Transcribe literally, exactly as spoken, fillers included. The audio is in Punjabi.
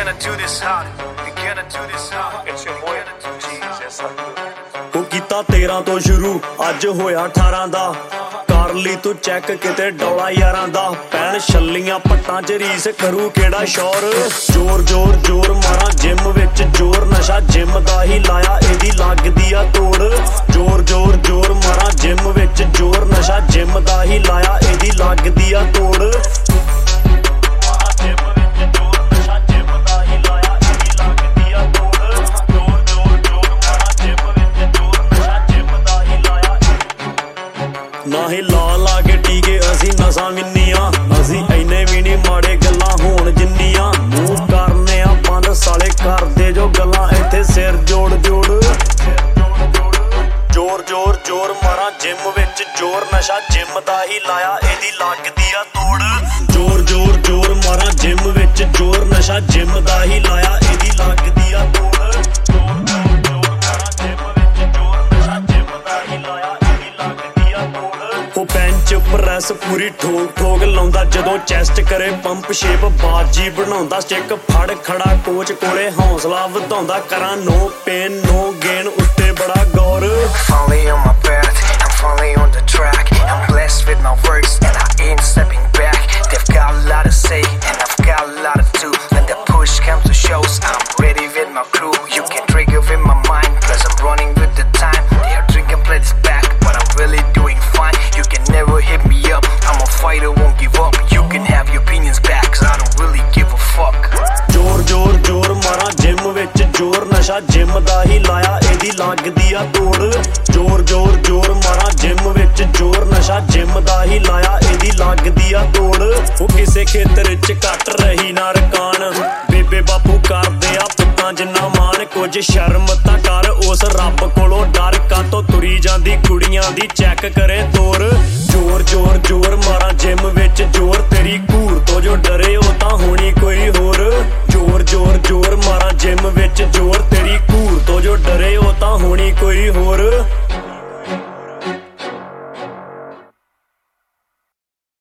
gonna do this hard. We gonna do this hard. It's your boy Jesus. ਉਹ ਕੀਤਾ ਤੇਰਾਂ ਤੋਂ ਸ਼ੁਰੂ ਅੱਜ ਹੋਇਆ ਅਠਾਰਾਂ ਦਾ ਕਰ ਲਈ ਤੂੰ ਚੈੱਕ ਕਿਤੇ ਡੌਲਾ ਯਾਰਾਂ ਦਾ ਪੈਣ ਛੱਲੀਆਂ ਪੱਟਾਂ 'ਚ ਰੀਸ ਕਰੂ ਕਿਹੜਾ ਸ਼ੌਰ ਜ਼ੋਰ ਜ਼ੋਰ ਜ਼ੋਰ ਮਾਰਾਂ ਜਿਮ ਵਿੱਚ ਜ਼ੋਰ ਨਸ਼ਾ ਜਿਮ ਦਾ ਹੀ ਲਾਇਆ ਇਹਦੀ ਲੱਗਦੀ ਆ ਤੋੜ ਜ਼ੋਰ ਜ਼ੋਰ ਜ਼ੋਰ ਮਾਰਾਂ ਜਿਮ ਵਿੱਚ ਜ਼ੋਰ ਨਸ਼ਾ ਜਿਮ ਦਾ ਹੀ ਲਾਇਆ ਇਹਦੀ ਲੱਗਦੀ ਆ ਤੋੜ ਨਾ ਹੀ ਲਾ ਲਾ ਕੇ ਟੀਕੇ ਅਸੀਂ ਨਸਾਂ ਮਿੰਨੀਆਂ ਅਸੀਂ ਇੰਨੇ ਵੀ ਨੀ ਮਾੜੇ ਗੱਲਾਂ ਹੋਣ ਜਿੰਨੀਆਂ ਮੂੰਹ ਕਰਨੇ ਆ ਬੰਦ ਸਾਲੇ ਕਰਦੇ ਜੋ ਗੱਲਾਂ ਇੱਥੇ ਸਿਰ ਜੋੜ ਜੋੜ ਜ਼ੋਰ ਜ਼ੋਰ ਜ਼ੋਰ ਮਾਰਾਂ ਜਿਮ ਵਿੱਚ ਜ਼ੋਰ ਨਸ਼ਾ ਜਿਮ ਦਾ ਹੀ ਲਾਇਆ ਇਹਦੀ ਲੱਗਦੀ ਆ ਤੋੜ ਜ਼ੋਰ ਜ਼ੋਰ ਜ਼ੋਰ ਮਾਰਾਂ ਜਿਮ ਵਿੱਚ ਜ਼ੋਰ ਨਸ਼ਾ ਜਿਮ ਦਾ ਹੀ ਲਾਇਆ ਇਹਦੀ ਲੱਗਦੀ ਆ ਤੋੜ ਉਹ ਬੈਂਚ ਪ੍ਰੈਸ ਪੂਰੀ ਠੋਕ ਠੋਕ ਲਾਉਂਦਾ ਜਦੋਂ ਚੈਸਟ ਕਰੇ ਪੰਪ ਸ਼ੇਪ ਬਾਜੀ ਬਣਾਉਂਦਾ ਸਟਿਕ ਫੜ ਖੜਾ ਕੋਚ ਕੋਲੇ ਹੌਸਲਾ ਵਧਾਉਂਦਾ ਕਰਾਂ ਨੋ ਪੇਨ ਨੋ ਗੇਨ ਉੱਤੇ ਬੜਾ ਗੌਰ Finally on my path, I'm finally on the track. I'm blessed with my works and I ain't stepping back. They've got a lot to say and I've got a lot to do. When the push comes to shows, I'm ready with my crew. You can trigger with my mind, cause I'm running with the time. They are drinking plates back, but I'm really doing fine. You can never hit me up, I'm a fighter, won't give up. You can have your opinions back, cause I don't really give a fuck. ਜ਼ੋਰ ਜ਼ੋਰ ਜ਼ੋਰ ਮਾਰਾਂ ਜਿਮ ਵਿੱਚ ਜ਼ੋਰ ਨਸ਼ਾ ਜਿਮ ਦਾ ਹੀ ਲਾਇਆ ਇਹਦੀ ਲੱਗਦੀ ਆ ਤੋੜ ਜ਼ੋਰ ਜ਼ੋਰ ਜ਼ੋਰ ਮਾਰਾਂ ਜਿਮ ਵਿੱਚ ਜ਼ੋਰ ਨਸ਼ਾ ਜਿਮ ਦਾ ਹੀ ਲਾਇਆ ਇਹਦੀ ਲੱਗਦੀ ਆ ਤੋੜ ਉਹ ਕਿਸੇ ਖੇਤਰ 'ਚ ਘੱਟ ਰਹੀ ਨਾ ਰਕਾਨ ਬੇਬੇ ਬਾਪੂ ਕਰਦੇ ਆ ਪੁੱਤਾਂ ਜਿੰਨਾ ਮਾਣ ਕੁਝ ਸ਼ਰਮ ਤਾਂ ਕਰ ਉਸ ਰੱਬ ਕੋਲੋਂ ਡਰ ਕਾਤੋਂ ਤੁਰੀ ਜਾਂਦੀ ਕੁੜੀਆਂ ਦੀ ਚੈੱਕ ਕਰੇ ਤੋਰ ਜ਼ੋਰ ਜ਼ੋਰ ਜ਼ੋਰ ਮਾਰਾਂ ਜਿਮ ਵਿੱਚ ਜ਼ੋਰ ਤੇਰੀ ਘੂਰ ਤੋਂ ਜੋ ਡਰੇ ਉਹ ਤਾਂ ਹੋਣੀ ਕੋਈ ਹੋਰ ਜ਼ੋਰ ਜ਼ੋਰ ਜ਼ੋਰ ਮਾਰਾਂ ਜਿਮ ਵਿੱਚ ਜ਼ੋਰ ਤੇਰੀ ਘੂਰ ਤੋਂ ਜੋ ਡਰੇ ਉਹ ਤਾਂ ਹੋਣੀ ਕੋਈ ਹੋਰ